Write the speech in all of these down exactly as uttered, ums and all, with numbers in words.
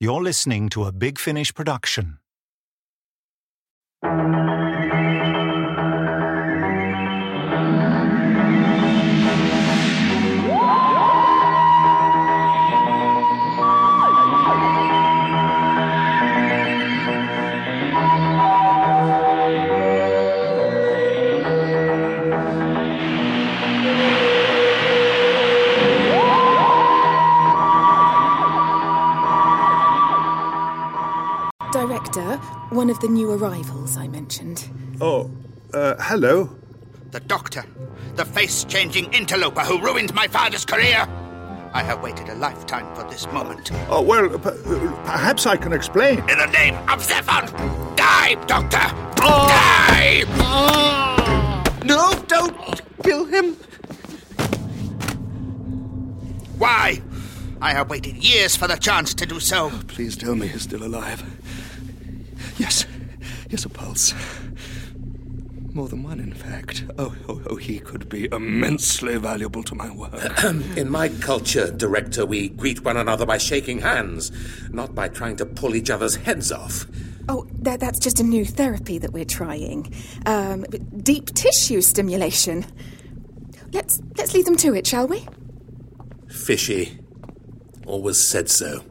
You're listening to a Big Finish production. Director, one of the new arrivals I mentioned. Oh, uh, hello. The Doctor, the face-changing interloper who ruined my father's career. I have waited a lifetime for this moment. Oh, well, p- perhaps I can explain. In the name of Zephon, die, Doctor! Oh. Die! Oh. No, don't kill him. Why? I have waited years for the chance to do so. Oh, please tell me he's still alive. Yes, yes, a pulse. More than one, in fact. Oh, oh, oh, he could be immensely valuable to my work. In my culture, Director, we greet one another by shaking hands, not by trying to pull each other's heads off. Oh, that, that's just a new therapy that we're trying. Um, deep tissue stimulation. Let's let's leave them to it, shall we? Fishy. Always said so.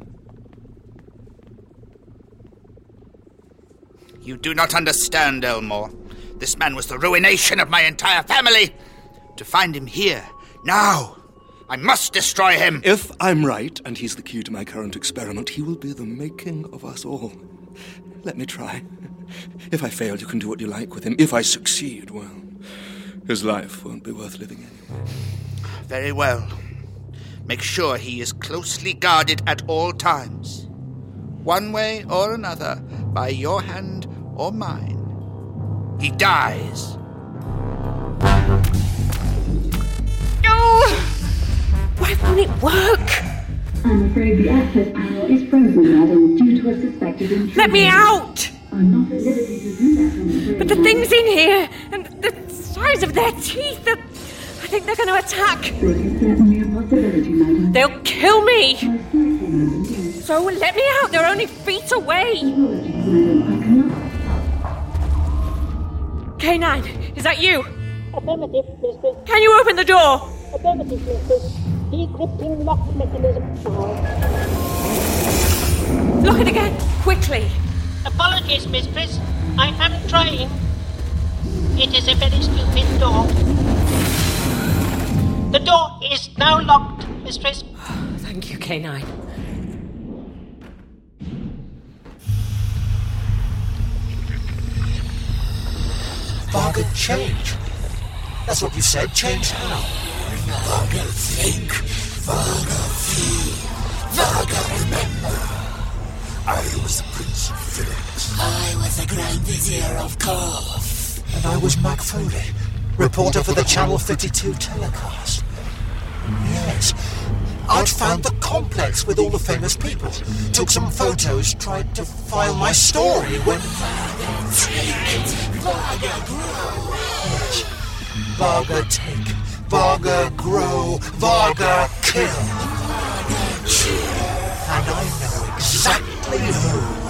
You do not understand, Elmore. This man was the ruination of my entire family. To find him here, now, I must destroy him. If I'm right, and he's the key to my current experiment, he will be the making of us all. Let me try. If I fail, you can do what you like with him. If I succeed, well, his life won't be worth living anyway. Very well. Make sure he is closely guarded at all times. One way or another, by your hand or mine. He dies. Oh! Why won't it work? I'm afraid the access panel is frozen, madam, due to a suspected intrusion. Let me out! I'm not at liberty to do that, I'm afraid. But the things in here, and the size of their teeth, the... I think they're going to attack. This is certainly a possibility, madam. They'll kill me. Most likely, madam, yes. So let me out. They're only feet away. Apologies, madam. I cannot... K nine, is that you? Affirmative, mistress. Can you open the door? Affirmative, mistress. Decrypting lock mechanism now. Lock it again, quickly. Apologies, mistress. I am trying. It is a very stupid door. The door is now locked, mistress. Thank you, K nine. Varga, change. That's what you said. Change how? Varga, think. Varga, feel. Varga, remember. I was the Prince of Phyrex. I was the Grand Vizier of Korth. And I was Mac Foley, reporter for the Channel fifty-two telecast. Yes. I'd found the complex with all the famous people. Took some photos, tried to file my story when... Varga take, Varga grow. Yes. Varga take, Varga grow, Varga kill. Varga chill. And I know exactly who.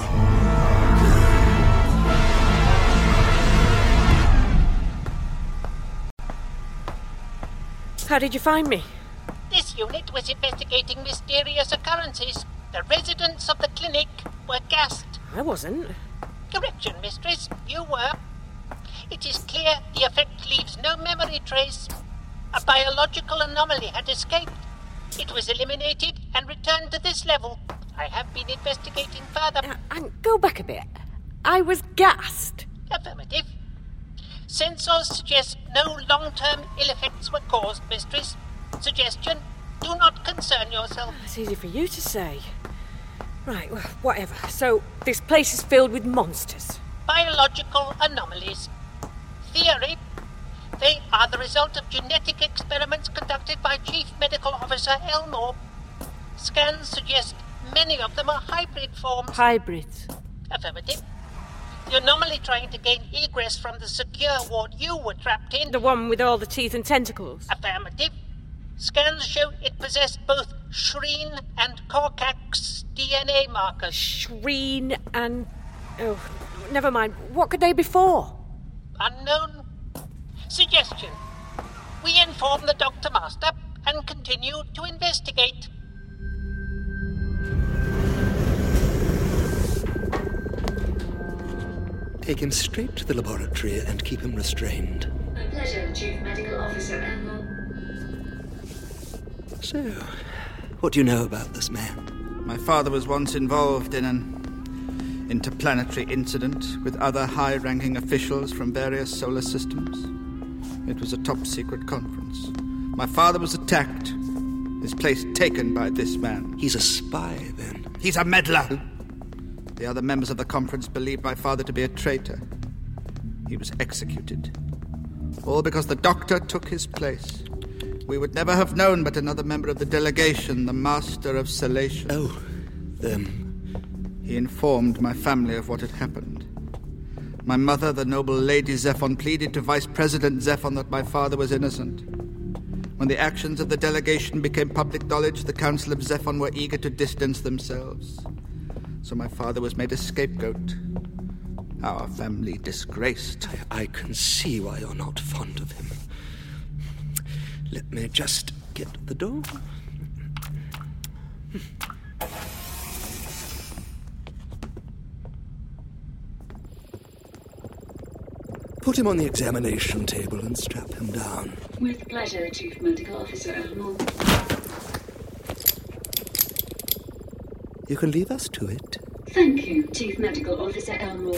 How did you find me? This unit was investigating mysterious occurrences. The residents of the clinic were gassed. I wasn't. Correction, mistress. You were. It is clear the effect leaves no memory trace. A biological anomaly had escaped. It was eliminated and returned to this level. I have been investigating further. Uh, and go back a bit. I was gassed. Affirmative. Sensors suggest no long-term ill effects were caused, mistress. Suggestion, do not concern yourself. It's easy for you to say. Right, well, whatever. So, this place is filled with monsters. Biological anomalies. Theory, they are the result of genetic experiments conducted by Chief Medical Officer Elmore. Scans suggest many of them are hybrid forms. Hybrids. Affirmative. The anomaly trying to gain egress from the secure ward you were trapped in. The one with all the teeth and tentacles. Affirmative. Scans show it possessed both Shreen and Korkak's D N A markers. Shreen and... Oh, never mind. What could they be for? Unknown. Suggestion. We inform the Doctor Master and continue to investigate. Take him straight to the laboratory and keep him restrained. A pleasure, Chief Medical Officer Elmo. So, what do you know about this man? My father was once involved in an interplanetary incident with other high-ranking officials from various solar systems. It was a top-secret conference. My father was attacked, his place taken by this man. He's a spy, then? He's a meddler. The other members of the conference believed my father to be a traitor. He was executed. All because the Doctor took his place. We would never have known but another member of the delegation, the Master of Salation. Oh, then... He informed my family of what had happened. My mother, the noble Lady Zephon, pleaded to Vice President Zephon that my father was innocent. When the actions of the delegation became public knowledge, the Council of Zephon were eager to distance themselves. So my father was made a scapegoat. Our family disgraced. I, I can see why you're not fond of him. Let me just get the door. Put him on the examination table and strap him down. With pleasure, Chief Medical Officer Elmo. You can leave us to it. Thank you, Chief Medical Officer Elmo.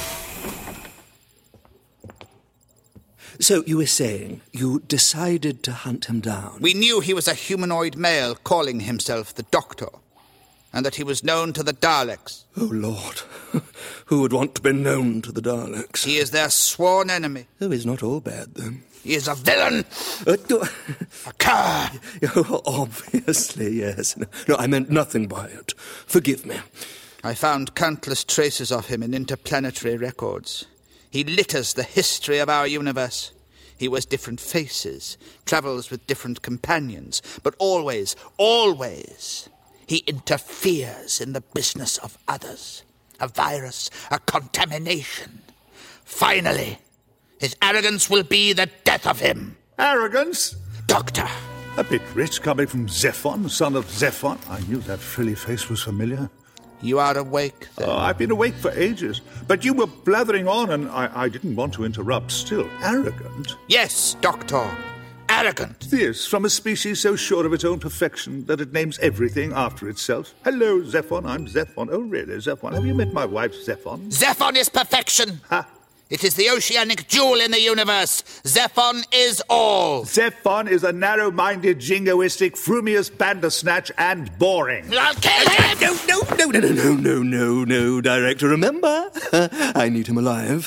So you were saying you decided to hunt him down? We knew he was a humanoid male calling himself the Doctor, and that he was known to the Daleks. Oh, Lord. Who would want to be known to the Daleks? He is their sworn enemy. Oh, he's not all bad, then. He is a villain! Uh, no. A cur! Oh, obviously, yes. No, no, I meant nothing by it. Forgive me. I found countless traces of him in interplanetary records. He litters the history of our universe. He wears different faces, travels with different companions, but always, always, he interferes in the business of others. A virus, a contamination. Finally, his arrogance will be the death of him. Arrogance? Doctor. A bit rich coming from Zephon, son of Zephon. I knew that frilly face was familiar. You are awake, then? Oh, I've been awake for ages. But you were blathering on, and I, I didn't want to interrupt. Still, arrogant? Yes, Doctor. Arrogant. This, from a species so sure of its own perfection that it names everything after itself. Hello, Zephon. I'm Zephon. Oh, really, Zephon? Have you met my wife, Zephon? Zephon is perfection. Ha! It is the oceanic jewel in the universe. Zephon is all. Zephon is a narrow-minded, jingoistic, frumious bandersnatch and boring. I'll kill him! No, no, no, no, no, no, no, no, Director, remember? I need him alive.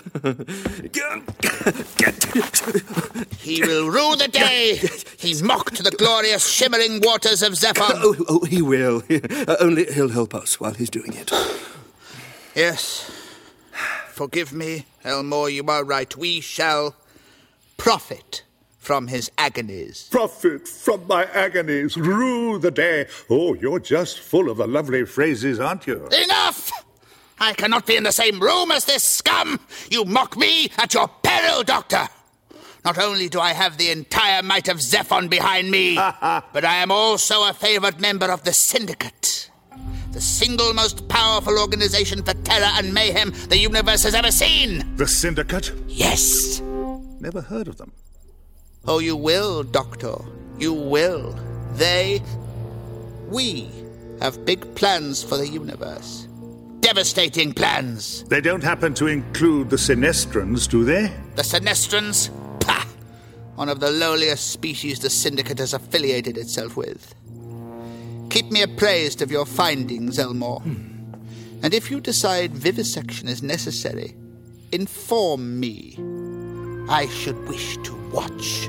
He will rue the day he mocked the glorious, shimmering waters of Zephon. Oh, oh, he will. Only he'll help us while he's doing it. Yes. Forgive me, Elmore, you are right. We shall profit from his agonies. Profit from my agonies, rue the day. Oh, you're just full of the lovely phrases, aren't you? Enough! I cannot be in the same room as this scum. You mock me at your peril, Doctor. Not only do I have the entire might of Zephon behind me, but I am also a favored member of the Syndicate. The single most powerful organization for terror and mayhem the universe has ever seen. The Syndicate? Yes. Never heard of them. Oh, you will, Doctor. You will. They, we, have big plans for the universe. Devastating plans. They don't happen to include the Sinestrans, do they? The Sinestrans? Pah! One of the lowliest species the Syndicate has affiliated itself with. Keep me appraised of your findings, Elmore. Hmm. And if you decide vivisection is necessary, inform me. I should wish to watch.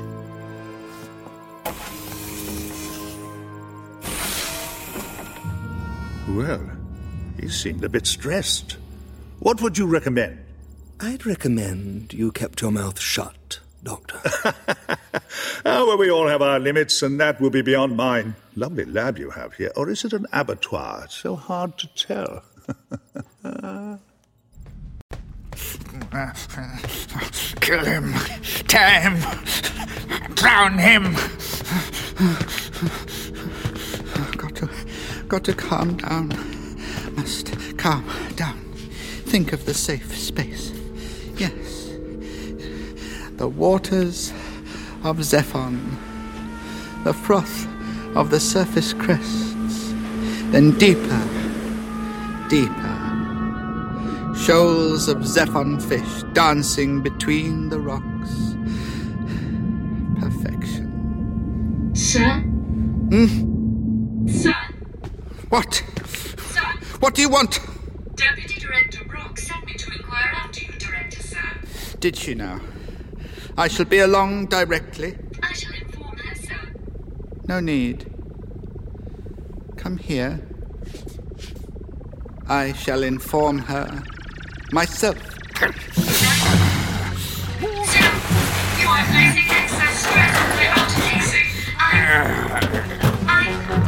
Well, he seemed a bit stressed. What would you recommend? I'd recommend you kept your mouth shut, Doctor. Ah, well, we all have our limits, and that will be beyond mine. Lovely lab you have here. Or is it an abattoir? It's so hard to tell. Kill him. Tear him. Drown him. Got to, got to calm down. Must calm down. Think of the safe space. Yes. The waters of Zephon. The froth of the surface crests. Then deeper, deeper. Shoals of Zephon fish dancing between the rocks. Perfection. Sir? Hmm? Sir? What? Sir? What do you want? Deputy Director Brock sent me to inquire after you, Director, sir. Did she now? I shall be along directly. I shall inform her, sir. No need. Come here. I shall inform her myself. Sir, you are placing excess stress on the outer casing. I... I...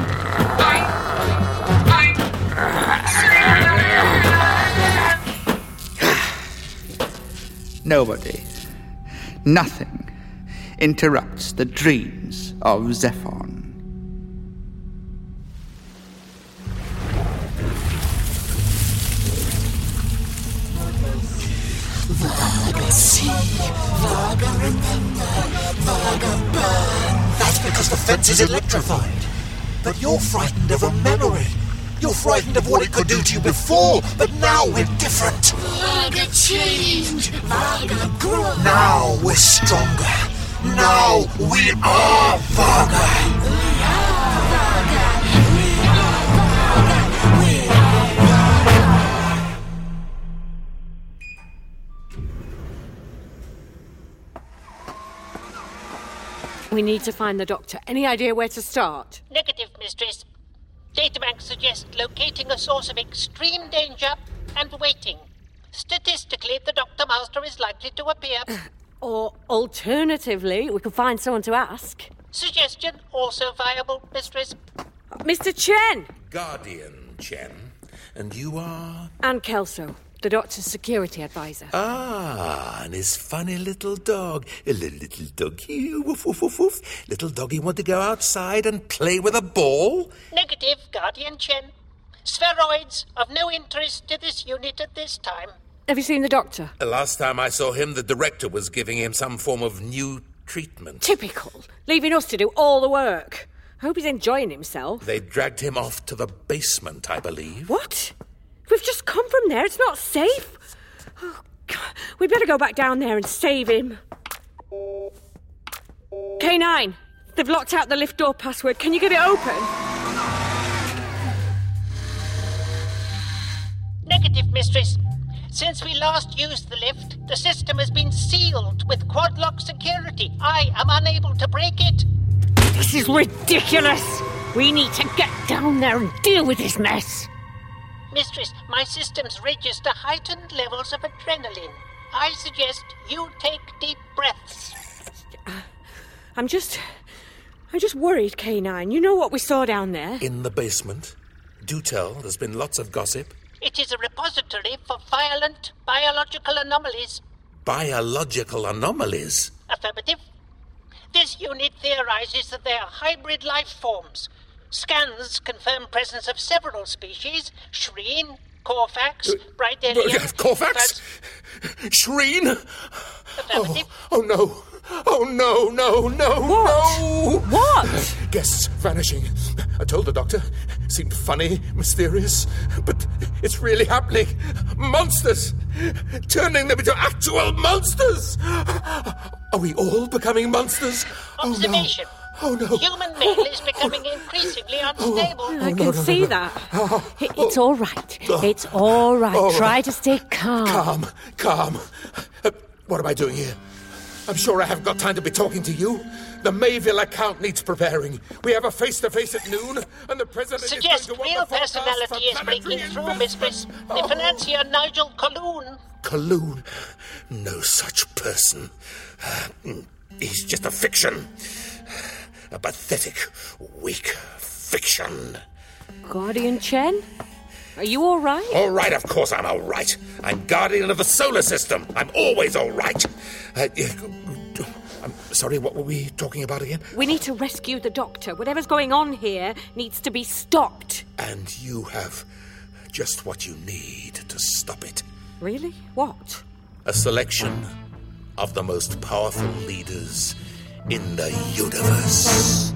I... I... Nobody, nothing interrupts the dreams of Zephon. Vaga see, Vaga remember, Vaga burn. That's because the fence is electrified. But you're frightened of a memory. You're frightened of what it could do to you before, but now we're different. Vaga change, Vaga grow. Now we're stronger. Now we are Vaga. We are Vaga. We are Vaga. We are Vaga. We need to find the doctor. Any idea where to start? Negative, Mistress. Databanks suggest locating a source of extreme danger and waiting. Statistically, the Doctor Master is likely to appear. Or alternatively, we could find someone to ask. Suggestion also viable, Mistress. Mister Chen! Guardian, Chen. And you are? Anne Kelso, the doctor's security advisor. Ah, and his funny little dog. A little, little doggy. Woof, woof, woof, woof. Little doggy want to go outside and play with a ball? Negative, Guardian Chen. Spheroids of no interest to this unit at this time. Have you seen the doctor? The last time I saw him, the director was giving him some form of new treatment. Typical. Leaving us to do all the work. I hope he's enjoying himself. They dragged him off to the basement, I believe. What? We've just come from there. It's not safe. Oh, God. We'd better go back down there and save him. K nine, they've locked out the lift door password. Can you get it open? Negative, Mistress. Since we last used the lift, the system has been sealed with quad-lock security. I am unable to break it. This is ridiculous. We need to get down there and deal with this mess. Mistress, my systems register heightened levels of adrenaline. I suggest you take deep breaths. I'm just... I'm just worried, K nine. You know what we saw down there? In the basement? Do tell. There's been lots of gossip. It is a repository for violent biological anomalies. Biological anomalies? Affirmative. This unit theorizes that they are hybrid life forms. Scans confirm presence of several species: Shreen, Corfax, uh, Brightelian... Uh, Corfax? Shreen? Affirmative. Oh, oh no. Oh, no, no, no, what? no! What? Guests vanishing. I told the doctor. Seemed funny, mysterious, but it's really happening. Monsters! Turning them into actual monsters! Are we all becoming monsters? Observation. Oh, no. Oh, no. Human male is becoming increasingly unstable. Oh, I can no, no, see no. that. Oh, it, it's all right. It's all right. All Try right. to stay calm. Calm, calm. Uh, what am I doing here? I'm sure I haven't got time to be talking to you. The Mayville account needs preparing. We have a face-to-face at noon, and the president Suggest is going to real want the personality is breaking through, Mistress. The Oh. financier Nigel Colloon. Colloon? No such person. Uh, he's just a fiction. A pathetic, weak fiction. Guardian Chen? Are you all right? All right, of course I'm all right. I'm guardian of the solar system. I'm always all right. Uh, I'm sorry, what were we talking about again? We need to rescue the Doctor. Whatever's going on here needs to be stopped. And you have just what you need to stop it. Really? What? A selection of the most powerful leaders in the universe.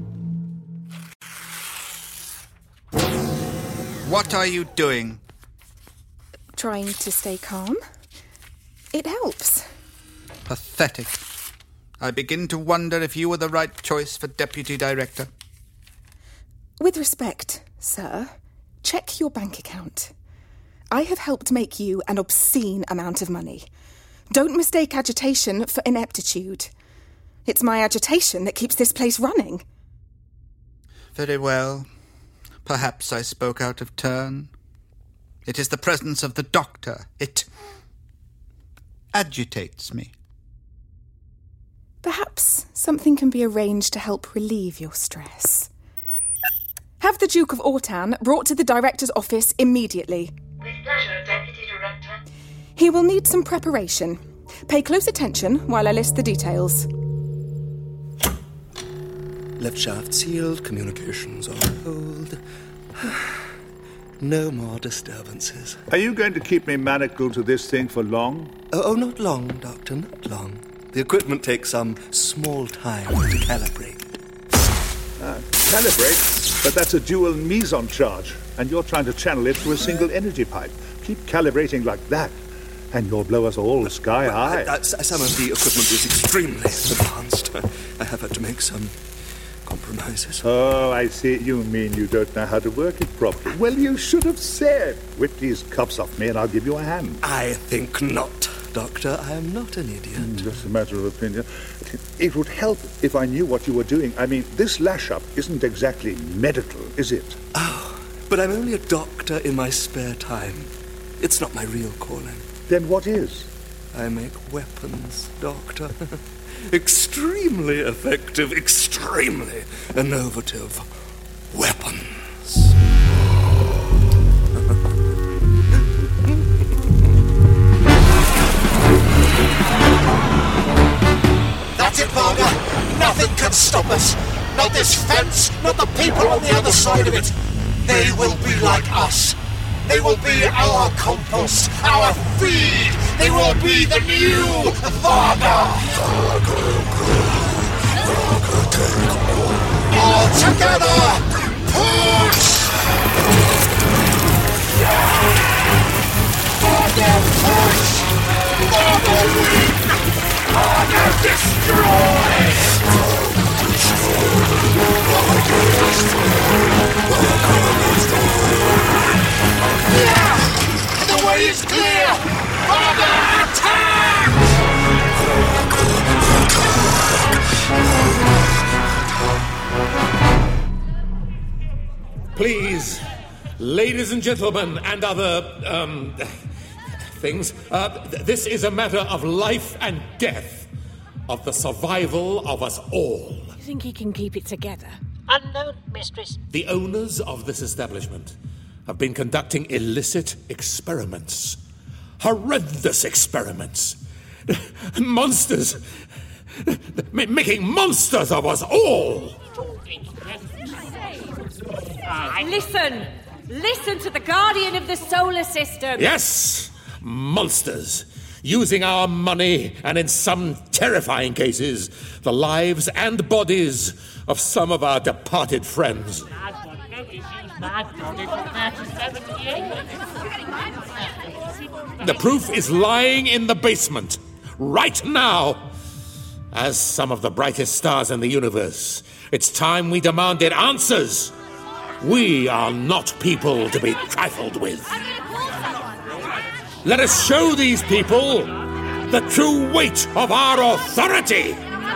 What are you doing? Trying to stay calm. It helps. Pathetic. I begin to wonder if you were the right choice for Deputy Director. With respect, sir, check your bank account. I have helped make you an obscene amount of money. Don't mistake agitation for ineptitude. It's my agitation that keeps this place running. Very well. Perhaps I spoke out of turn. It is the presence of the Doctor. It agitates me. Perhaps something can be arranged to help relieve your stress. Have the Duke of Ortan brought to the Director's office immediately. With pleasure, Deputy Director. He will need some preparation. Pay close attention while I list the details. Left shaft sealed, communications on hold. No more disturbances. Are you going to keep me manacled to this thing for long? Oh, oh, not long, Doctor, not long. The equipment takes some small time to calibrate. Ah, calibrate? But that's a dual meson charge, and you're trying to channel it through a single energy pipe. Keep calibrating like that, and you'll blow us all sky high. Uh, uh, some of the equipment is extremely advanced. I have had to make some compromises. Oh, I see. You mean you don't know how to work it properly. Well, you should have said, whip these cuffs off me and I'll give you a hand. I think not, Doctor. I am not an idiot. Mm, just a matter of opinion. It would help if I knew what you were doing. I mean, this lash-up isn't exactly medical, is it? Oh, but I'm only a doctor in my spare time. It's not my real calling. Then what is? I make weapons, Doctor. Extremely effective, extremely innovative weapons. That's it, Varga. Nothing can stop us. Not this fence, not the people on the other side of it. They will be like us. They will be our compost, our feed. They will be the new Varga. All together, push! Varga push! Varga win! Varga destroy! Yeah! The way is clear! Varga attack! Please, ladies and gentlemen, and other, um, things, uh, th- this is a matter of life and death, of the survival of us all. You think he can keep it together? Unknown, mistress. The owners of this establishment have been conducting illicit experiments. Horrendous experiments. Monsters. M- making monsters of us all. Listen! Listen to the Guardian of the Solar System! Yes! Monsters. Using our money, and in some terrifying cases, the lives and bodies of some of our departed friends. The proof is lying in the basement, right now. As some of the brightest stars in the universe, it's time we demanded answers. We are not people to be trifled with. Let us show these people the true weight of our authority.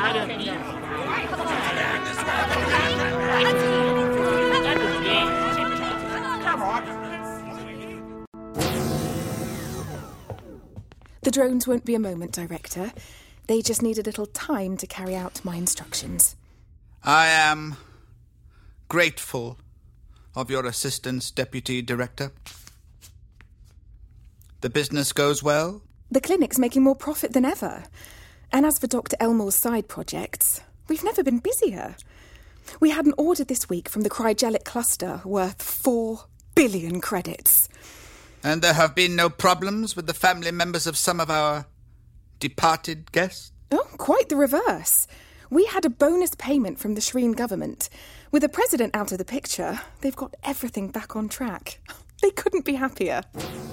The drones won't be a moment, Director. They just need a little time to carry out my instructions. I am grateful of your assistance, Deputy Director. The business goes well? The clinic's making more profit than ever. And as for Doctor Elmore's side projects, we've never been busier. We had an order this week from the Cryogelic Cluster worth four billion credits. And there have been no problems with the family members of some of our departed guests? Oh, quite the reverse. We had a bonus payment from the Shreen government. With the president out of the picture, they've got everything back on track. They couldn't be happier.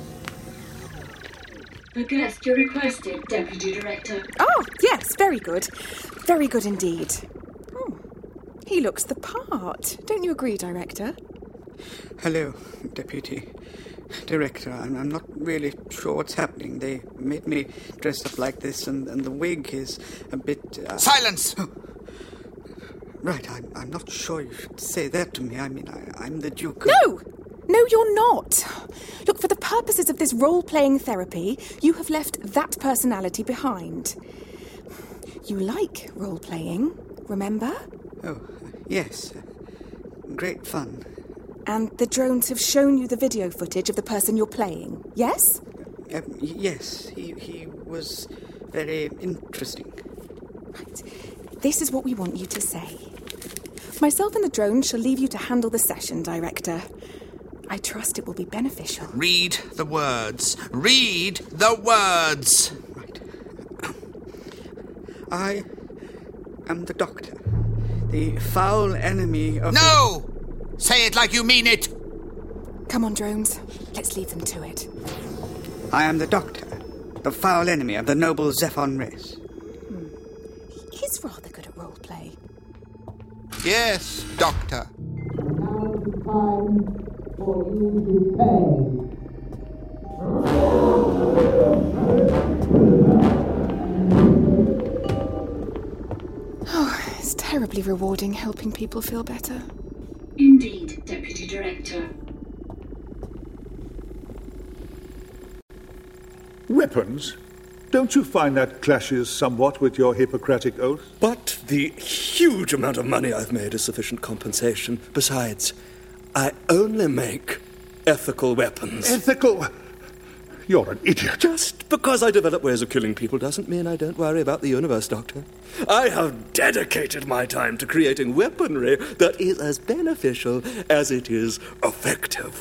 The guest you requested, Deputy Director. Oh, yes, very good. Very good indeed. Oh, he looks the part. Don't you agree, Director? Hello, Deputy Director. I'm, I'm not really sure what's happening. They made me dress up like this, and, and the wig is a bit... Uh... Silence! Oh. Right, I'm, I'm not sure you should say that to me. I mean, I, I'm the Duke of... No! No, you're not. Look, for the purposes of this role-playing therapy, you have left that personality behind. You like role-playing, remember? Oh, yes. Great fun. And the drones have shown you the video footage of the person you're playing, yes? Uh, yes, he, he was very interesting. Right. This is what we want you to say. Myself and the drones shall leave you to handle the session, Director. I trust it will be beneficial. Read the words. Read the words. Right. I am the Doctor, the foul enemy of... No! The... Say it like you mean it. Come on, drones. Let's leave them to it. I am the Doctor, the foul enemy of the noble Zephon race. Hmm. He's rather good at roleplay. Yes, Doctor. For you to pay. Oh, it's terribly rewarding helping people feel better. Indeed, Deputy Director. Weapons? Don't you find that clashes somewhat with your Hippocratic oath? But the huge amount of money I've made is sufficient compensation. Besides, I only make ethical weapons. Ethical? You're an idiot. Just because I develop ways of killing people doesn't mean I don't worry about the universe, Doctor. I have dedicated my time to creating weaponry that is as beneficial as it is effective.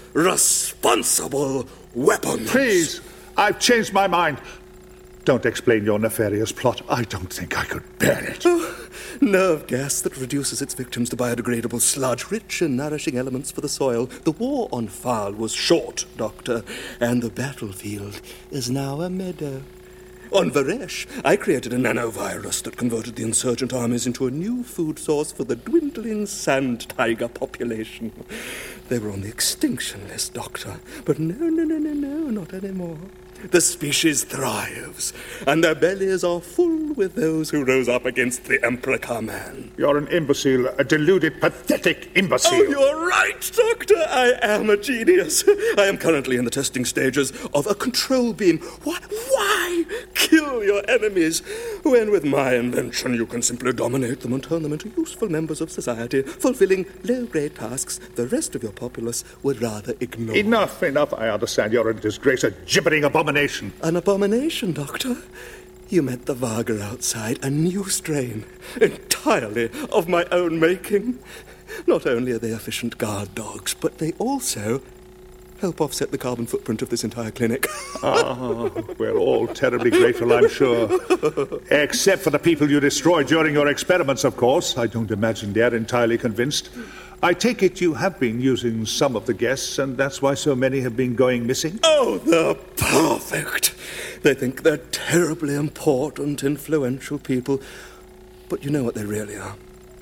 Responsible weapons. Please, I've changed my mind. Don't explain your nefarious plot. I don't think I could bear it. Oh, nerve gas that reduces its victims to biodegradable sludge, rich in nourishing elements for the soil. The war on Fal was short, Doctor, and the battlefield is now a meadow. On Varesh, I created a nanovirus that converted the insurgent armies into a new food source for the dwindling sand tiger population. They were on the extinction list, Doctor, but no, no, no, no, no, not anymore. The species thrives, and their bellies are full with those who rose up against the Emperor Carman. You're an imbecile, a deluded, pathetic imbecile. Oh, you're right, Doctor. I am a genius. I am currently in the testing stages of a control beam. Why, why kill your enemies when with my invention you can simply dominate them and turn them into useful members of society, fulfilling low-grade tasks the rest of your populace would rather ignore? Enough, enough. I understand you're a disgrace, a gibbering abomination. An abomination, Doctor? You met the Vaga outside, a new strain, entirely of my own making. Not only are they efficient guard dogs, but they also help offset the carbon footprint of this entire clinic. Ah, we're all terribly grateful, I'm sure. Except for the people you destroyed during your experiments, of course. I don't imagine they're entirely convinced. I take it you have been using some of the guests, and that's why so many have been going missing? Oh, they're perfect. They think they're terribly important, influential people. But you know what they really are?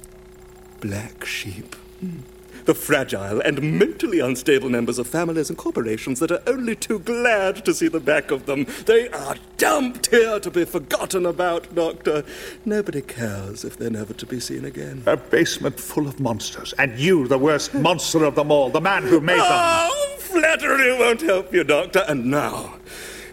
Black sheep. Hmm. The fragile and mentally unstable members of families and corporations that are only too glad to see the back of them. They are dumped here to be forgotten about, Doctor. Nobody cares if they're never to be seen again. A basement full of monsters, and you, the worst monster of them all, the man who made them. Oh, flattery won't help you, Doctor. And now,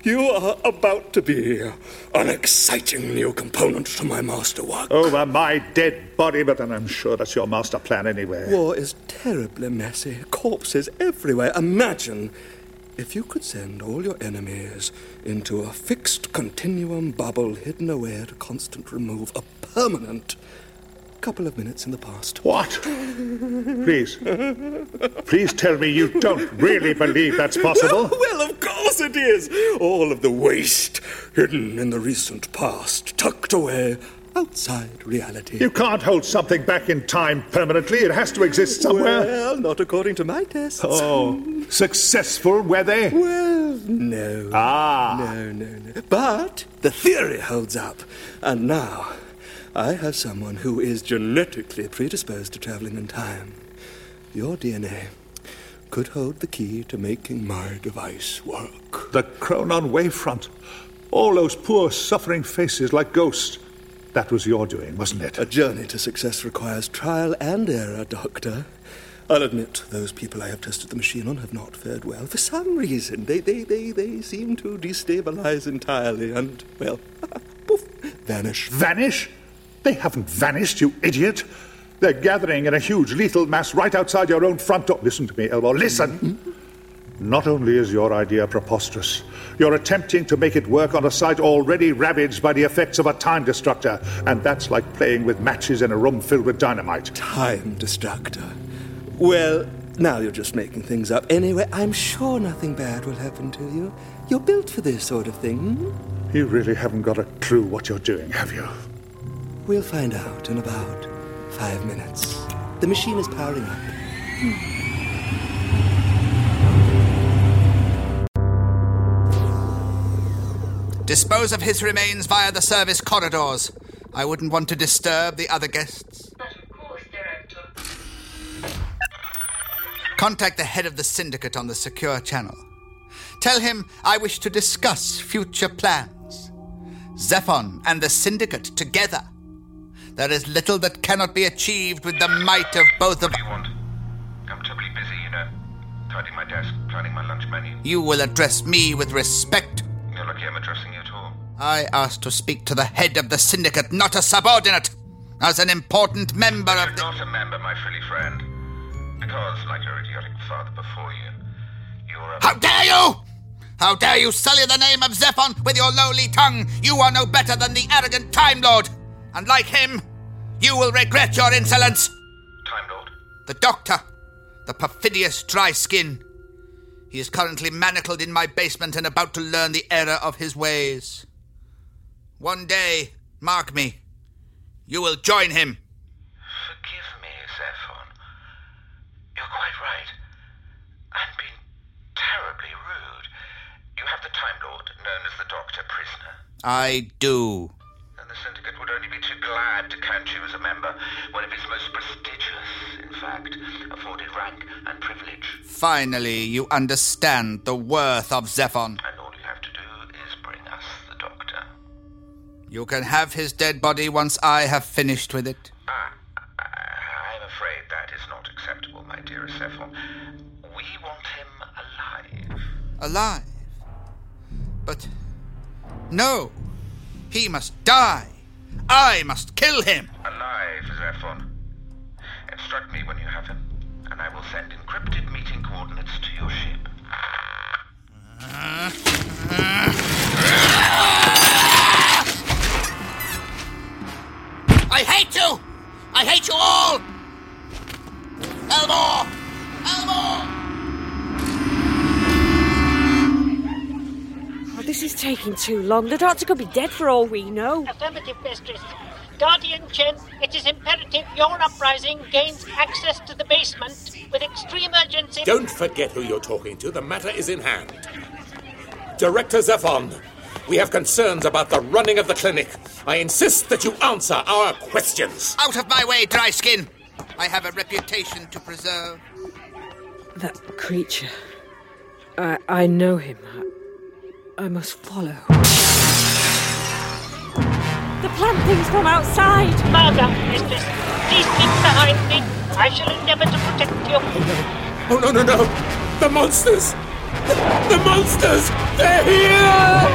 You are about to be an exciting new component to my masterwork. Over my dead body, but then I'm sure that's your master plan anyway. War is terribly messy. Corpses everywhere. Imagine if you could send all your enemies into a fixed continuum bubble hidden away at a constant remove. A permanent couple of minutes in the past. What? Please. Please tell me you don't really believe that's possible. Well, of course it is. All of the waste hidden in the recent past, tucked away outside reality. You can't hold something back in time permanently. It has to exist somewhere. Well, not according to my tests. Oh, successful, were they? Well, no. Ah. No, no, no. But the theory holds up. And now, I have someone who is genetically predisposed to traveling in time. Your D N A could hold the key to making my device work. The Chronon wavefront. All those poor, suffering faces like ghosts. That was your doing, wasn't it? A journey to success requires trial and error, Doctor. I'll admit, those people I have tested the machine on have not fared well. For some reason, they, they, they, they seem to destabilize entirely and, well, poof, vanish. Vanish? They haven't vanished, you idiot. They're gathering in a huge lethal mass right outside your own front door. Listen to me, Elmo, listen. Mm-hmm. Not only is your idea preposterous, you're attempting to make it work on a site already ravaged by the effects of a time destructor, and that's like playing with matches in a room filled with dynamite. Time destructor? Well, now you're just making things up. Anyway, I'm sure nothing bad will happen to you. You're built for this sort of thing. Hmm? You really haven't got a clue what you're doing, have you? We'll find out in about five minutes. The machine is powering up. Hmm. Dispose of his remains via the service corridors. I wouldn't want to disturb the other guests. But of course, Director. Contact the head of the syndicate on the secure channel. Tell him I wish to discuss future plans. Zephon and the syndicate together. There is little that cannot be achieved with the might of both of... What do you want? I'm terribly busy, you know. Tidying my desk, planning my lunch menu. You will address me with respect. You're lucky I'm addressing you at all. I asked to speak to the head of the syndicate, not a subordinate. As an important member but of the... You're not a member, my frilly friend. Because, like your idiotic father before you, you're a... How dare you! How dare you sully the name of Zephon with your lowly tongue? You are no better than the arrogant Time Lord. And like him, you will regret your insolence. Time Lord? The Doctor. The perfidious dry skin. He is currently manacled in my basement and about to learn the error of his ways. One day, mark me, you will join him. Forgive me, Zephon. You're quite right. I'm being terribly rude. You have the Time Lord, known as the Doctor, prisoner. I do. And the Syndicate would only be too glad to count you as a member, one of its most prestigious, in fact, afforded rank and privilege. Finally, you understand the worth of Zephon. And all you have to do is bring us the Doctor. You can have his dead body once I have finished with it. Ah, I'm afraid that is not acceptable, my dearest Zephon. We want him alive. Alive? But no, he must die. I must kill him. Alive, Zephon. Instruct me when you have him, and I will send encrypted meeting coordinates to your ship. I hate you! I hate you all! Elmo! Elmo! Oh, this is taking too long. The Doctor could be dead for all we know. Affirmative, Mistress. Guardian Chen, it is imperative your uprising gains access to the basement with extreme urgency. Don't forget who you're talking to. The matter is in hand. Director Zephon, we have concerns about the running of the clinic. I insist that you answer our questions. Out of my way, dry skin! I have a reputation to preserve. That creature. I, I know him. I, I must follow. The plant things from outside! Father, Mistress, please keep behind me. I shall endeavour to protect you. Oh no, oh, no, no, no! The monsters! The monsters! They're here!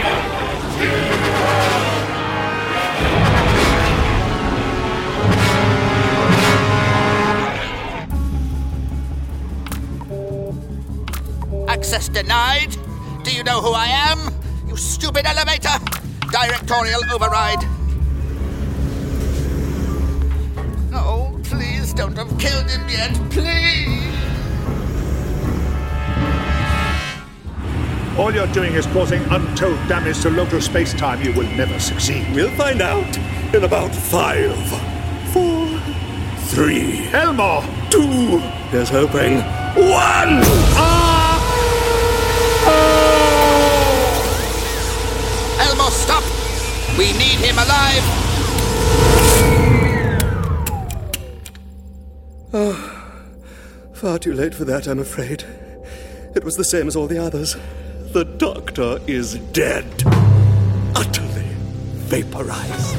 Access denied. Do you know who I am? You stupid elevator! Directorial override. No, please don't have killed him yet, please! All you're doing is causing untold damage to local space-time. You will never succeed. We'll find out in about five, four, three, Elmore! two, here's hoping, one! Ah! Elmore, stop! We need him alive! Oh, far too late for that, I'm afraid. It was the same as all the others. The Doctor is dead. Utterly vaporized.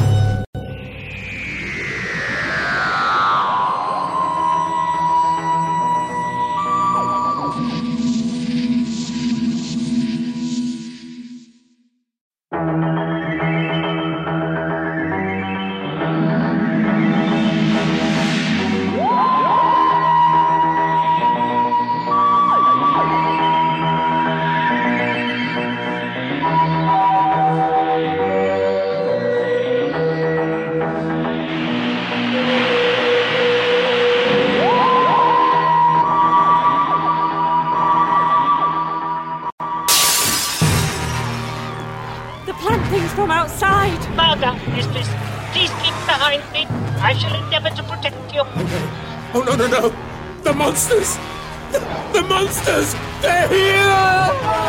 From outside! Varga, mistress, please keep behind me. I shall endeavour to protect you. Oh no, no, no! The monsters! The, the monsters! They're here!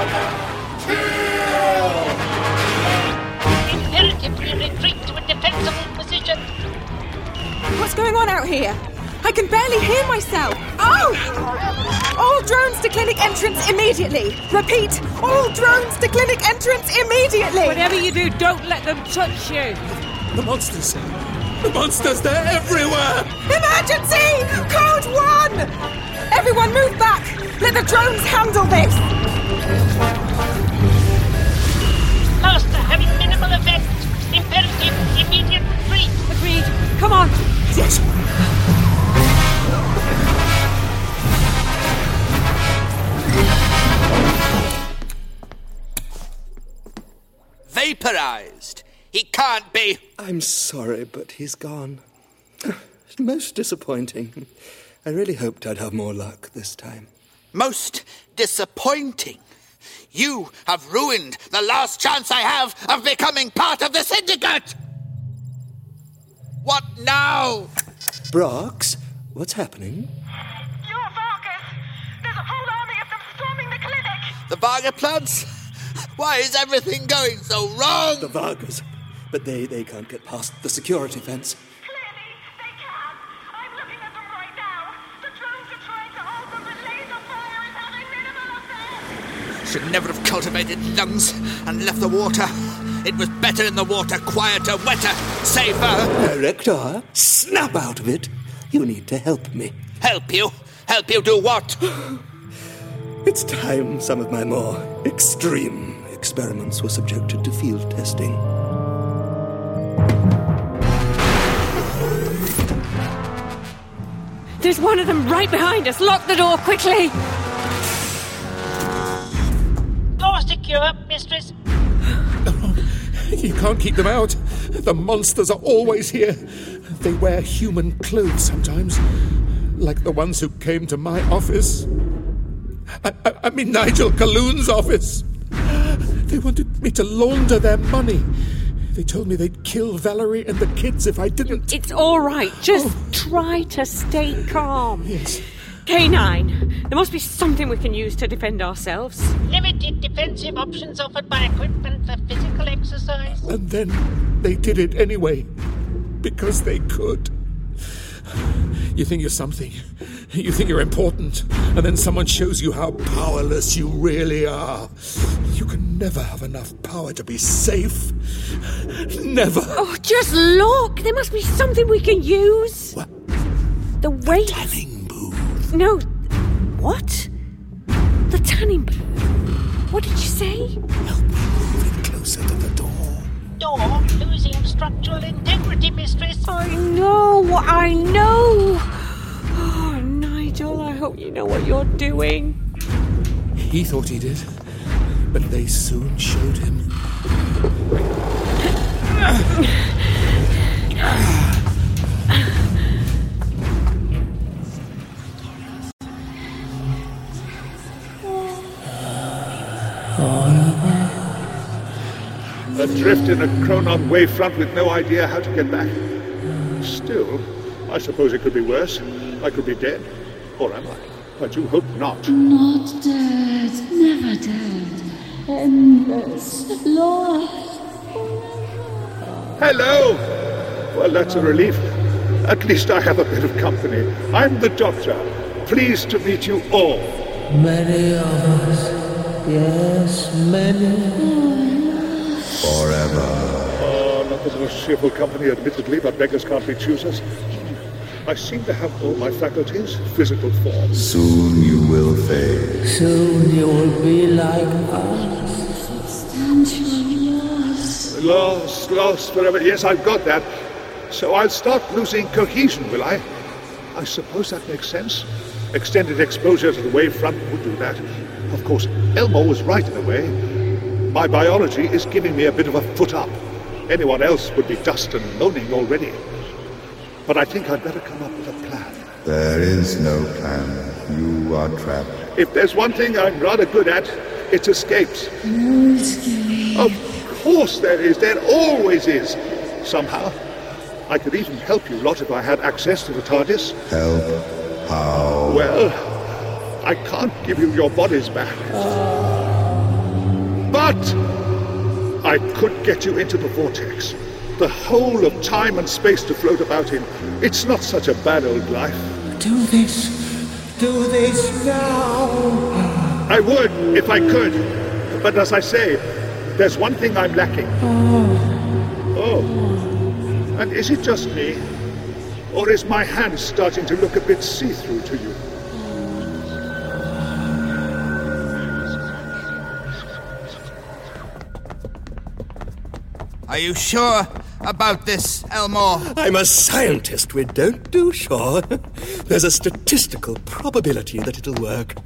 Imperatively retreat to a defensible position. What's going on out here? I can barely hear myself. Oh! All drones to clinic entrance immediately. Repeat, all drones to clinic entrance immediately. Whatever you do, don't let them touch you. The monsters! The monsters, they're everywhere! Emergency! Code one! Everyone move back! Let the drones handle this! Master having minimal effect. Imperative, immediate retreat. Agreed. Come on. Yes. Vaporized. He can't be. I'm sorry, but he's gone. Most disappointing. I really hoped I'd have more luck this time. Most disappointing. You have ruined the last chance I have of becoming part of the Syndicate! What now? Brox, what's happening? You're Vargas! There's a whole army of them storming the clinic! The Varga plants? Why is everything going so wrong? The Vargas. But they, they can't get past the security fence. Clearly, they can. I'm looking at them right now. The drones are trying to hold them, but laser fire is having minimal effect. Should never have cultivated lungs and left the water. It was better in the water, quieter, wetter, safer. Director, snap out of it. You need to help me. Help you? Help you do what? It's time some of my more extreme experiments were subjected to field testing. There's one of them right behind us. Lock the door quickly. Door secure, mistress. You can't keep them out. The monsters are always here. They wear human clothes sometimes, like the ones who came to my office. I, I, I mean Nigel Calhoun's office. They wanted me to launder their money. They told me they'd kill Valerie and the kids if I didn't. It's all right. Just oh. try to stay calm. Yes. K nine, there must be something we can use to defend ourselves. Limited defensive options offered by equipment for physical exercise. And then they did it anyway, because they could. You think you're something. You think you're important, and then someone shows you how powerless you really are. You can never have enough power to be safe. Never. Oh, just look. There must be something we can use. What? The weight. The tanning booth. No. What? The tanning booth. What did you say? Help me move it closer to the door. Door losing structural integrity, mistress. I know, I know. Oh, Nigel, I hope you know what you're doing. He thought he did, but they soon showed him. Adrift in a Chronon wavefront with no idea how to get back. Still, I suppose it could be worse. I could be dead. Or am I? I do hope not. Not dead, never dead. Endless, lost. Hello! Well, that's a relief. At least I have a bit of company. I'm the Doctor. Pleased to meet you all. Many of us. Yes, many. Forever. Oh, not the most cheerful company, admittedly, but beggars can't be choosers. I seem to have all my faculties, physical form. Soon you will fade. Soon you will be like us. Substantially lost. Lost, lost forever. Yes, I've got that. So I'll start losing cohesion, will I? I suppose that makes sense. Extended exposure to the wavefront would do that. Of course, Elmore was right in a way. My biology is giving me a bit of a foot up. Anyone else would be dust and moaning already. But I think I'd better come up with a plan. There is no plan. You are trapped. If there's one thing I'm rather good at, it's escapes. No escape. Of course there is. There always is. Somehow. I could even help you lot if I had access to the TARDIS. Help? How? Well, I can't give you your bodies back. But I could get you into the vortex. The whole of time and space to float about in. It's not such a bad old life. Do this. Do this now. I would, if I could. But as I say, there's one thing I'm lacking. Oh. Oh. And is it just me? Or is my hand starting to look a bit see-through to you? Are you sure about this, Elmore? I'm a scientist. We don't do sure. There's a statistical probability that it'll work.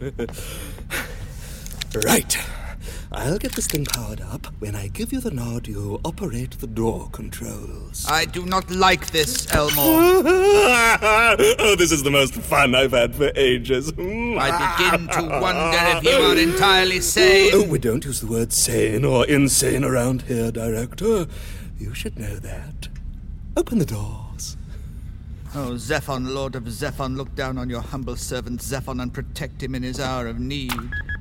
Right. I'll get this thing powered up. When I give you the nod, you operate the door controls. I do not like this, Elmore. Oh, this is the most fun I've had for ages. I begin to wonder if you are entirely sane. Oh, we don't use the word sane or insane around here, Director. You should know that. Open the doors. Oh, Zephon, Lord of Zephon, look down on your humble servant Zephon and protect him in his hour of need.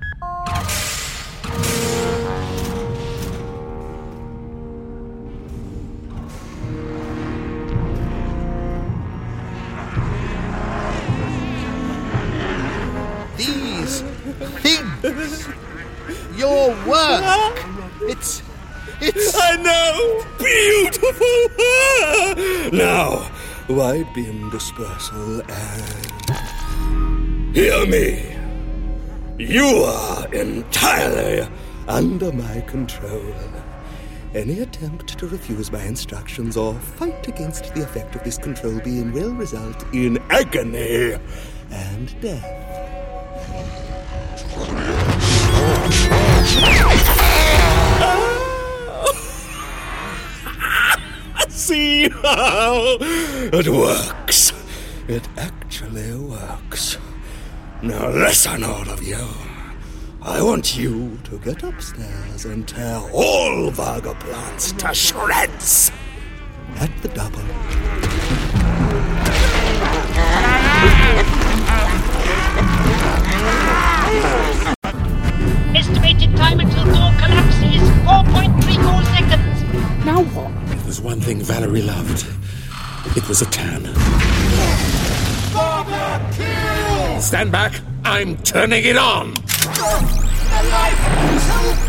These things, your work, it's, it's... I know, beautiful! Now, wide beam dispersal and... Hear me! You are entirely under my control. Any attempt to refuse my instructions or fight against the effect of this control beam will result in agony and death. See how it works. It actually works. Now listen, all of you. I want you to get upstairs and tear all Varga plants to shreds. At the double. Estimated time until door collapse is four point three four seconds. Now what? If there's one thing Valerie loved, it was a tan. Stand back. I'm turning it on.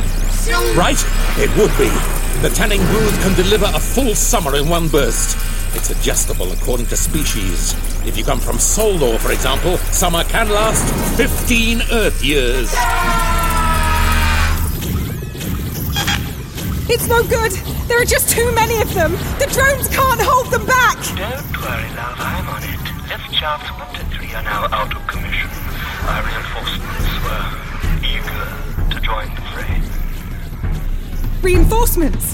Right? It would be. The tanning booth can deliver a full summer in one burst. It's adjustable according to species. If you come from Soldor, for example, summer can last fifteen Earth years. It's no good! There are just too many of them! The drones can't hold them back! Don't worry, love, I'm on it. Lift shafts one to three are now out of commission. Our reinforcements were eager to join the fray. Reinforcements?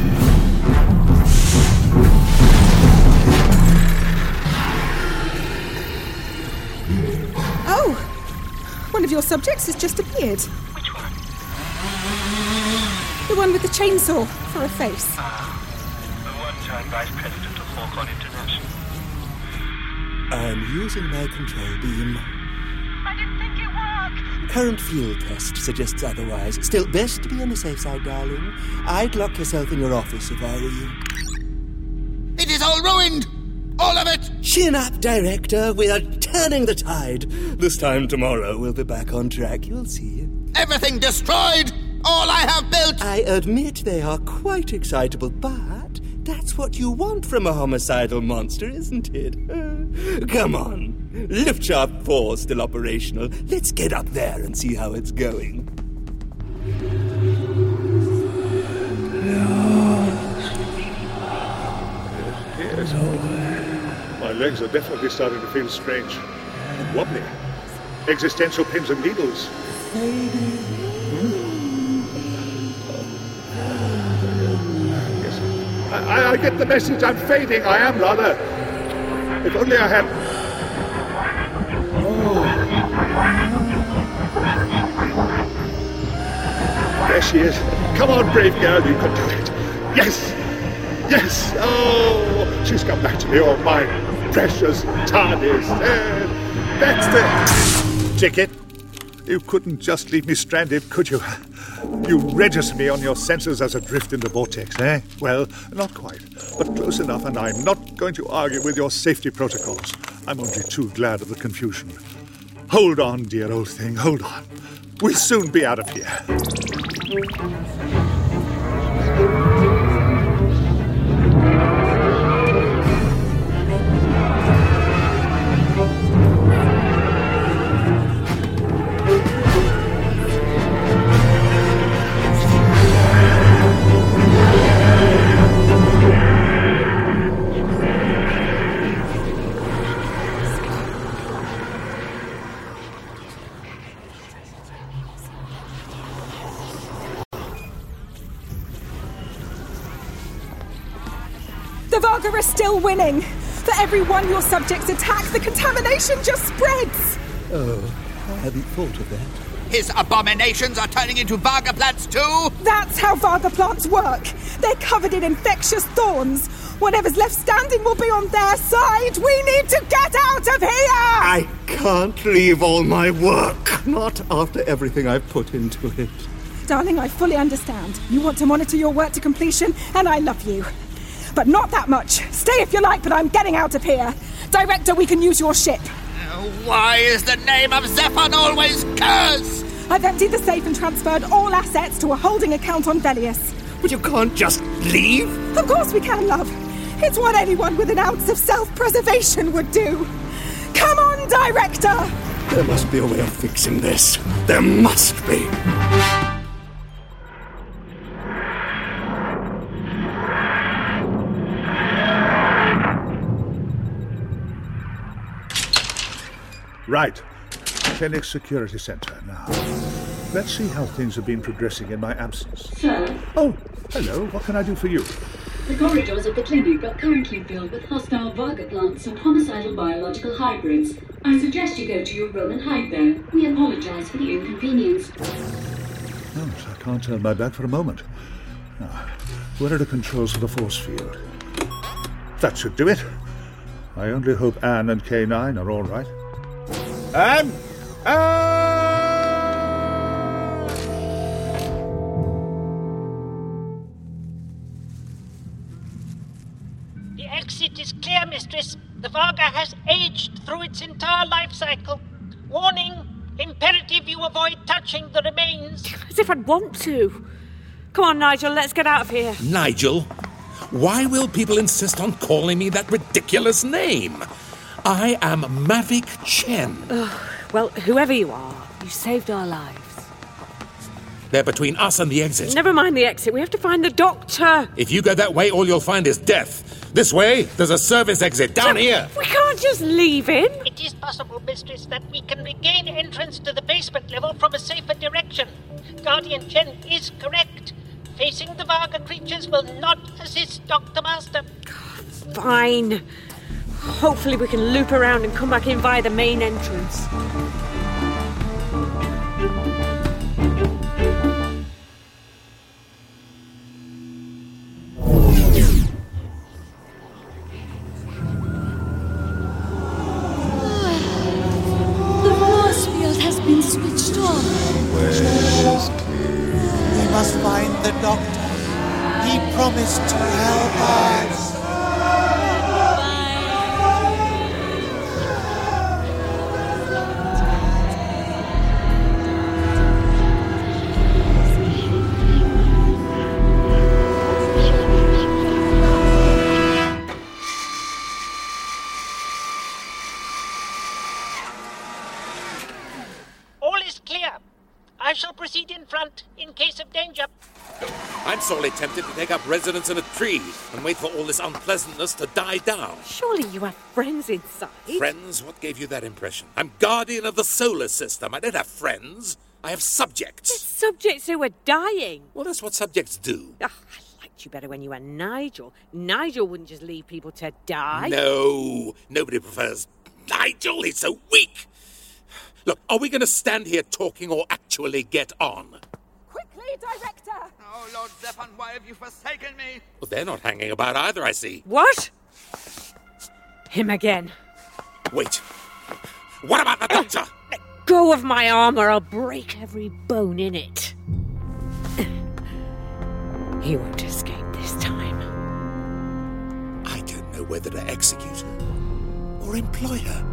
Oh! One of your subjects has just appeared. Which one? The one with the chainsaw for a face. Ah, the one-time Vice President of Falcon International. I'm using my control beam. I didn't think it worked. Current field test suggests otherwise. Still, best to be on the safe side, darling. I'd lock yourself in your office if I were you. It is all ruined! All of it! Chin up, Director. We are turning the tide. This time tomorrow we'll be back on track. You'll see. Everything destroyed! All I have built! I admit they are quite excitable, but that's what you want from a homicidal monster, isn't it? Uh, come on. Lift shaft four still operational. Let's get up there and see how it's going. Yes. My legs are definitely starting to feel strange and wobbly. Existential pins and needles. Yes. I, I get the message. I'm fading. I am, rather. If only I had... Oh. There she is. Come on, brave girl. You can do it. Yes. Yes! Oh, she's come back to me, oh my precious TARDIS. Eh, that's the ticket. You couldn't just leave me stranded, could you? You register me on your sensors as adrift in the vortex, eh? Well, not quite, but close enough, and I'm not going to argue with your safety protocols. I'm only too glad of the confusion. Hold on, dear old thing, hold on. We'll soon be out of here. The Varga are still winning. For every one your subjects attack, the contamination just spreads. Oh, I hadn't thought of that. His abominations are turning into Varga plants too? That's how Varga plants work. They're covered in infectious thorns. Whatever's left standing will be on their side. We need to get out of here! I can't leave all my work. Not after everything I've put into it. Darling, I fully understand. You want to monitor your work to completion, and I love you. But not that much. Stay if you like, but I'm getting out of here. Director, we can use your ship. Why is the name of Zephon always cursed? I've emptied the safe and transferred all assets to a holding account on Velius. But you can't just leave? Of course we can, love. It's what anyone with an ounce of self-preservation would do. Come on, Director! There must be a way of fixing this. There must be. Right. Phoenix Security Center now. Let's see how things have been progressing in my absence. Sir? Oh, hello. What can I do for you? The corridors of the clinic are currently filled with hostile Varga plants and homicidal biological hybrids. I suggest you go to your room and hide there. We apologize for the inconvenience. Oh, I can't turn my back for a moment. Now, where are the controls for the force field? That should do it. I only hope Anne and K nine are all right. Anne! Anne! The exit is clear, mistress. The Varga has aged through its entire life cycle. Warning, imperative you avoid touching the remains. As if I'd want to. Come on, Nigel, let's get out of here. Nigel? Why will people insist on calling me that ridiculous name? I am Mavic Chen. Ugh, well, whoever you are, you saved our lives. They're between us and the exit. Never mind the exit. We have to find the doctor. If you go that way, all you'll find is death. This way, there's a service exit down here. We can't just leave him. It is possible, Mistress, that we can regain entrance to the basement level from a safer direction. Guardian Chen is correct. Facing the Varga creatures will not assist Doctor Master. Fine. Hopefully we can loop around and come back in via the main entrance. The force field has been switched on. We must find the doctor. He promised to help us. All is clear. I shall proceed in front in case of danger. I'm sorely tempted to take up residence in a tree and wait for all this unpleasantness to die down. Surely you have friends inside. Friends? What gave you that impression? I'm guardian of the solar system. I don't have friends. I have subjects. It's subjects who are dying. Well, that's what subjects do. Oh, I liked you better when you were Nigel. Nigel wouldn't just leave people to die. No, nobody prefers Nigel. He's so weak. Look, are we going to stand here talking or actually get on? Quickly, Director! Oh, Lord Zephon, why have you forsaken me? Well, they're not hanging about either, I see. What? Him again. Wait. What about the doctor? Let go of my arm or I'll break every bone in it. He won't escape this time. I don't know whether to execute her or employ her.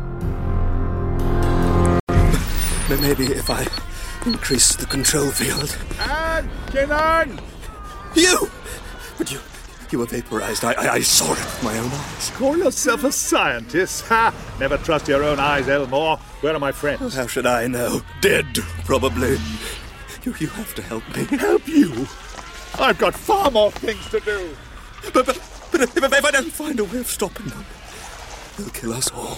Maybe if I increase the control field. And Kenan! You! But you, you were vaporized. I, I, I saw it with my own eyes. Call yourself a scientist? Ha! Never trust your own eyes, Elmore. Where are my friends? How should I know? Dead, probably. You, you have to help me. Help you? I've got far more things to do. But, but, but if, if I don't find a way of stopping them, they'll kill us all.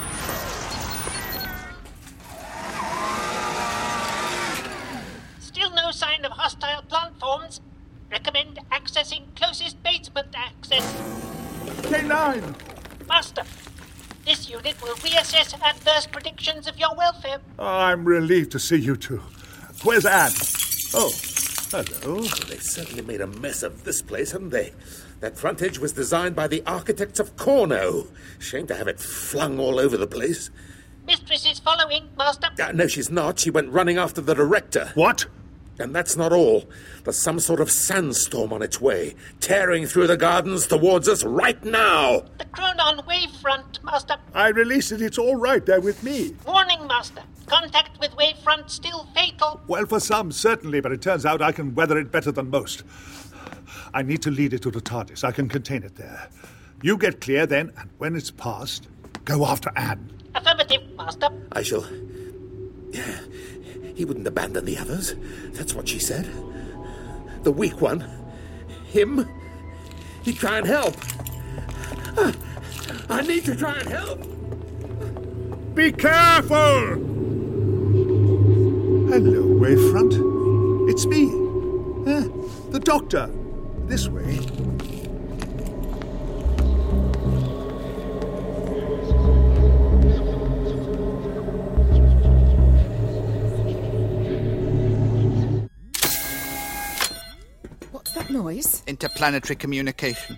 Still no sign of hostile plant forms. Recommend accessing closest basement access. K nine! Master, this unit will reassess adverse predictions of your welfare. Oh, I'm relieved to see you two. Where's Anne? Oh, hello. Well, they certainly made a mess of this place, haven't they? That frontage was designed by the architects of Corno. Shame to have it flung all over the place. Mistress is following, Master. Uh, no, she's not. She went running after the director. What? And that's not all. There's some sort of sandstorm on its way, tearing through the gardens towards us right now. The Chronon wavefront, Master. I released it. It's all right there with me. Warning, Master. Contact with wavefront still fatal. Well, for some, certainly, but it turns out I can weather it better than most. I need to lead it to the TARDIS. I can contain it there. You get clear then, and when it's past, go after Anne. Affirmative, Master. I shall... Yeah, he wouldn't abandon the others. That's what she said. The weak one. Him. He'd try and help. I need to try and help. Be careful! Hello, Wavefront. It's me. Eh, the Doctor. This way. What's that noise? Interplanetary communication.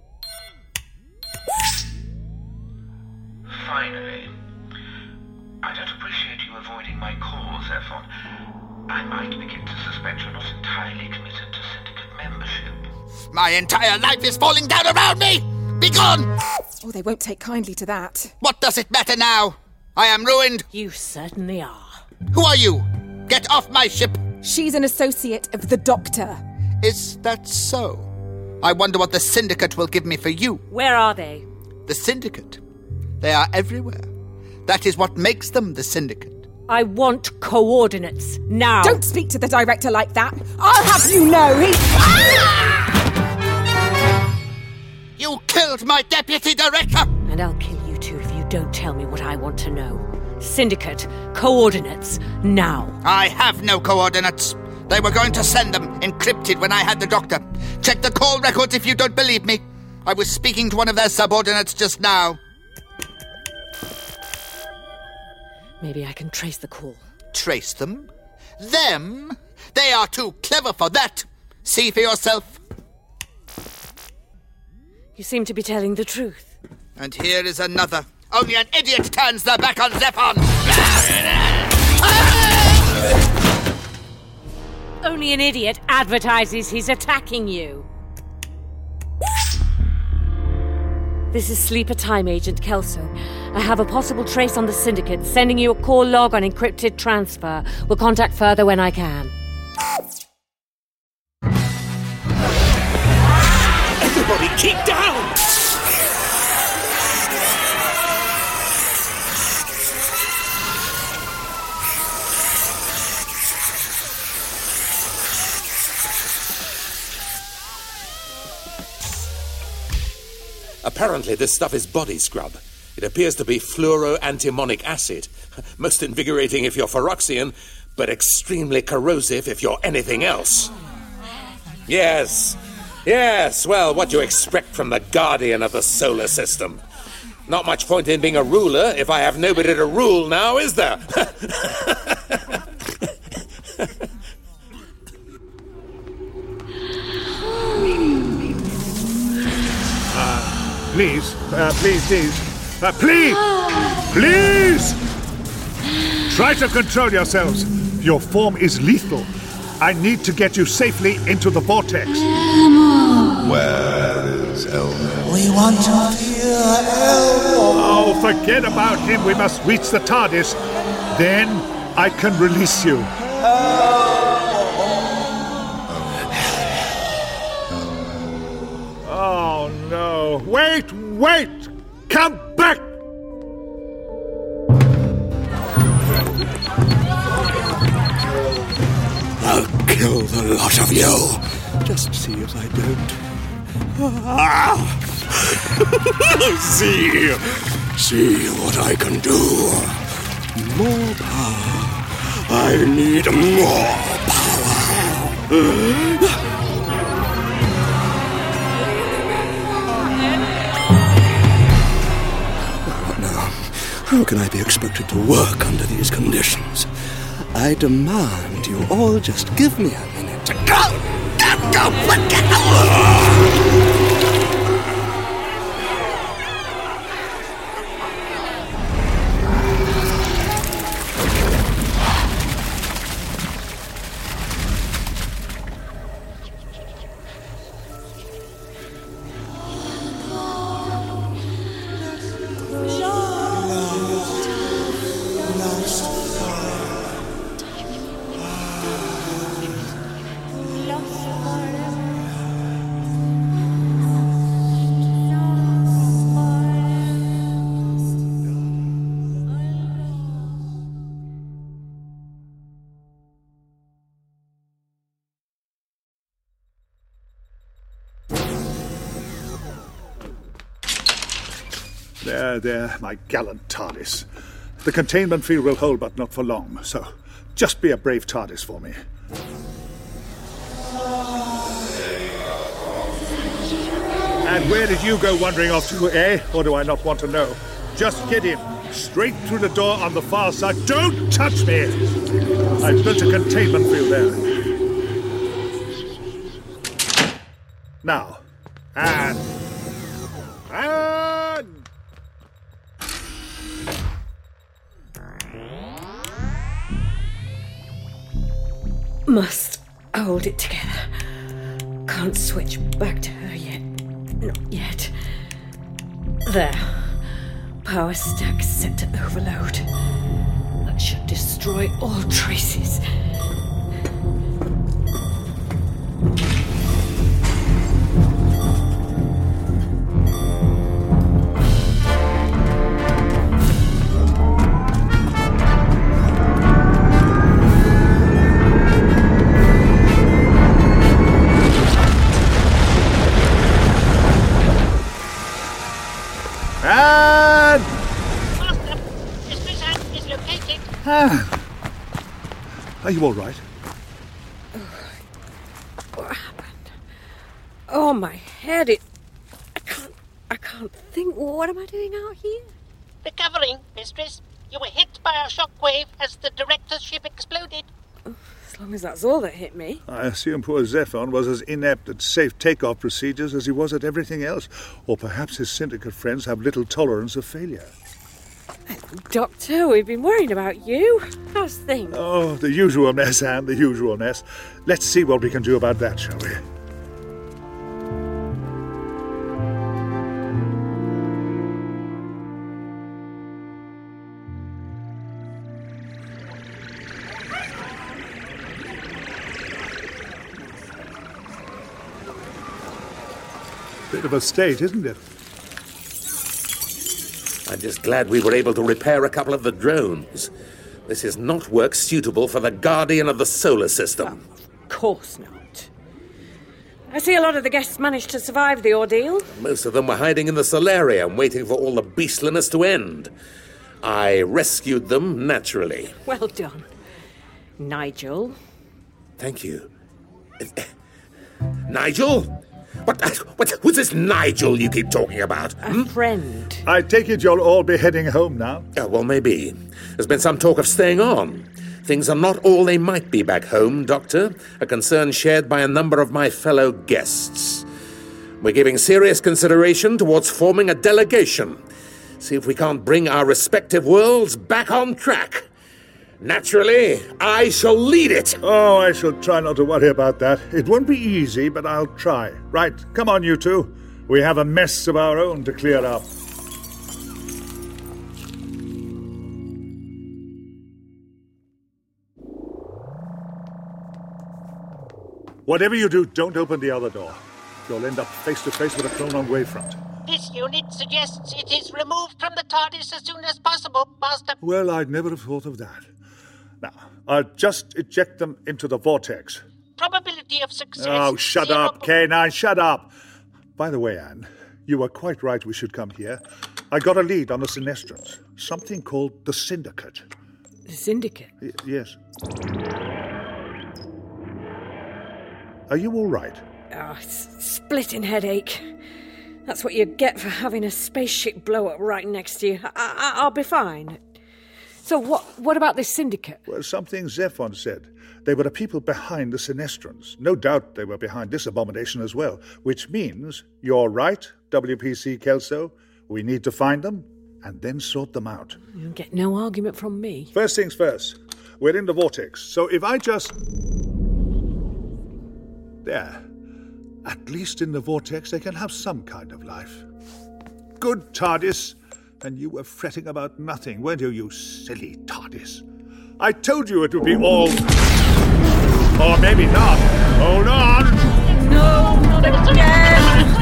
Finally. I don't appreciate you avoiding my call, Zephon. I might begin to suspect you're not entirely committed to Syndicate membership. My entire life is falling down around me! Be gone! Oh, they won't take kindly to that. What does it matter now? I am ruined. You certainly are. Who are you? Get off my ship! She's an associate of the Doctor. Is that so? I wonder what the Syndicate will give me for you. Where are they? The Syndicate? They are everywhere. That is what makes them the Syndicate. I want coordinates, now. Don't speak to the director like that. I'll have you know he... You killed my deputy director! And I'll kill you too if you don't tell me what I want to know. Syndicate, coordinates, now. I have no coordinates. They were going to send them, encrypted, when I had the doctor. Check the call records if you don't believe me. I was speaking to one of their subordinates just now. Maybe I can trace the call. Trace them? Them? They are too clever for that. See for yourself. You seem to be telling the truth. And here is another. Only an idiot turns their back on Zephon. Only an idiot advertises he's attacking you. This is Sleeper Time Agent Kelso. I have a possible trace on the Syndicate, sending you a call log on encrypted transfer. We'll contact further when I can. Everybody keep down! Apparently this stuff is body scrub. It appears to be fluoroantimonic acid. Most invigorating if you're Phyroxian, but extremely corrosive if you're anything else. Yes, yes, well, what do you expect from the guardian of the solar system? Not much point in being a ruler if I have nobody to rule now, is there? Please, uh, please, please, uh, please, please! Try to control yourselves. Your form is lethal. I need to get you safely into the vortex. Where is Elmo? We want to hear Elmo. Oh, forget about him. We must reach the TARDIS. Then I can release you. Oh, no. Wait, wait! Come back! I'll kill the lot of you. Just see if I don't. Ah! see, see what I can do. More power. I need more power. How can I be expected to work under these conditions? I demand you all just give me a minute to go! Go, go, go, There, there, my gallant TARDIS. The containment field will hold, but not for long, so just be a brave TARDIS for me. And where did you go wandering off to, eh? Or do I not want to know? Just get in. Straight through the door on the far side. Don't touch me! I've built a containment field there. Now, and... and... Must hold it together. Can't switch back to her yet. Not yet. There. Power stack set to overload. That should destroy all traces. Are you all right? What happened? Oh, my head, it... I can't... I can't think. What am I doing out here? Recovering, mistress. You were hit by a shockwave as the director's ship exploded. As long as that's all that hit me. I assume poor Zephon was as inept at safe takeoff procedures as he was at everything else. Or perhaps his syndicate friends have little tolerance of failure. Doctor, we've been worrying about you. How's things? Oh, the usual mess, Anne, the usual mess. Let's see what we can do about that, shall we? Bit of a state, isn't it? I'm just glad we were able to repair a couple of the drones. This is not work suitable for the Guardian of the Solar System. Of course not. I see a lot of the guests managed to survive the ordeal. Most of them were hiding in the solarium, waiting for all the beastliness to end. I rescued them naturally. Well done. Nigel. Thank you. Nigel? What, what, who's this Nigel you keep talking about? A hmm? friend. I take it you'll all be heading home now? Oh, well, maybe. There's been some talk of staying on. Things are not all they might be back home, Doctor. A concern shared by a number of my fellow guests. We're giving serious consideration towards forming a delegation. See if we can't bring our respective worlds back on track. Naturally, I shall lead it. Oh, I shall try not to worry about that. It won't be easy, but I'll try. Right, come on, you two. We have a mess of our own to clear up. Whatever you do, don't open the other door. You'll end up face to face with a clone on Wavefront. This unit suggests it is removed from the TARDIS as soon as possible, Master. Well, I'd never have thought of that. Now, I'll just eject them into the vortex. Probability of success. Oh, shut zero. up, K nine, shut up. By the way, Anne, you were quite right we should come here. I got a lead on the Sinestrans. Something called the Syndicate. The Syndicate? Y- yes. Are you all right? Oh, splitting headache. That's what you get for having a spaceship blow up right next to you. I- I- I'll be fine. So what What about this syndicate? Well, something Zephon said. They were the people behind the Sinestrans. No doubt they were behind this abomination as well. Which means, you're right, W P C Kelso. We need to find them and then sort them out. You'll get no argument from me. First things first. We're in the vortex. So if I just... There. At least in the vortex they can have some kind of life. Good, TARDIS. And you were fretting about nothing, weren't you, you silly TARDIS? I told you it would be all... Or maybe not. Hold on! No, not again!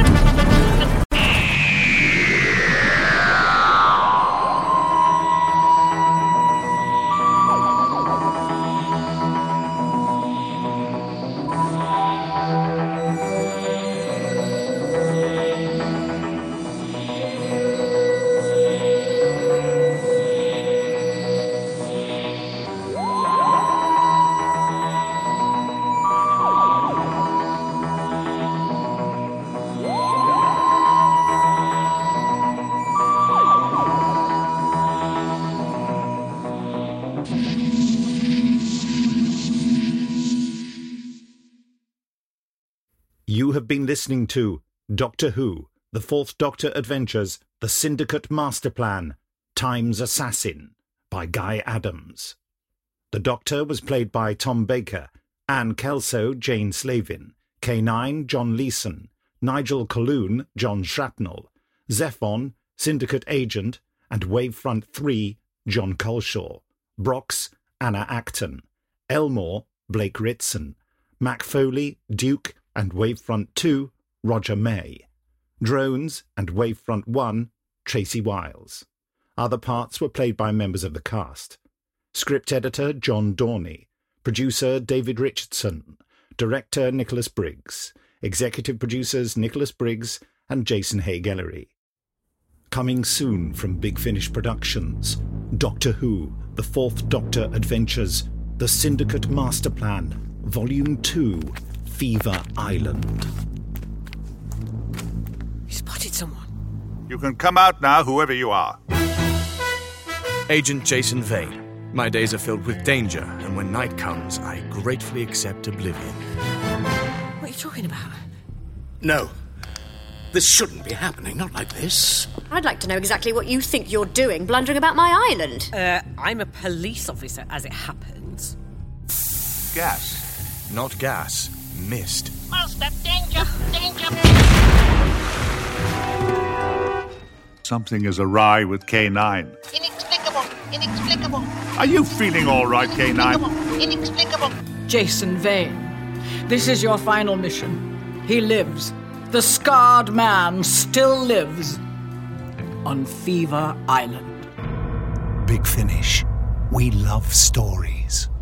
You have been listening to Doctor Who, The Fourth Doctor Adventures, The Syndicate Master Plan, Time's Assassin, by Guy Adams. The Doctor was played by Tom Baker, Anne Kelso, Jane Slavin, K nine, John Leeson, Nigel Colquhoun, John Shrapnel, Zephon, Syndicate Agent, and Wavefront three, John Culshaw, Brox, Anna Acton, Elmore, Blake Ritson, Mac Foley, Duke, and Wavefront two, Roger May. Drones and Wavefront one, Tracy Wiles. Other parts were played by members of the cast. Script editor John Dorney. Producer David Richardson. Director Nicholas Briggs. Executive producers Nicholas Briggs and Jason Hay-Gellery. Coming soon from Big Finish Productions, Doctor Who, The Fourth Doctor Adventures, The Syndicate Master Plan, Volume two, Fever Island. You spotted someone. You can come out now, whoever you are. Agent Jason Vane. My days are filled with danger, and when night comes, I gratefully accept oblivion. What are you talking about? No. This shouldn't be happening, not like this. I'd like to know exactly what you think you're doing, blundering about my island. Uh, I'm a police officer, as it happens. Gas. Not gas. Mist. Master, danger! Danger! Something is awry with K nine. Inexplicable! Inexplicable! Are you feeling all right, K nine? Inexplicable! Jason Vane, this is your final mission. He lives. The scarred man still lives on Fever Island. Big Finish. We love stories.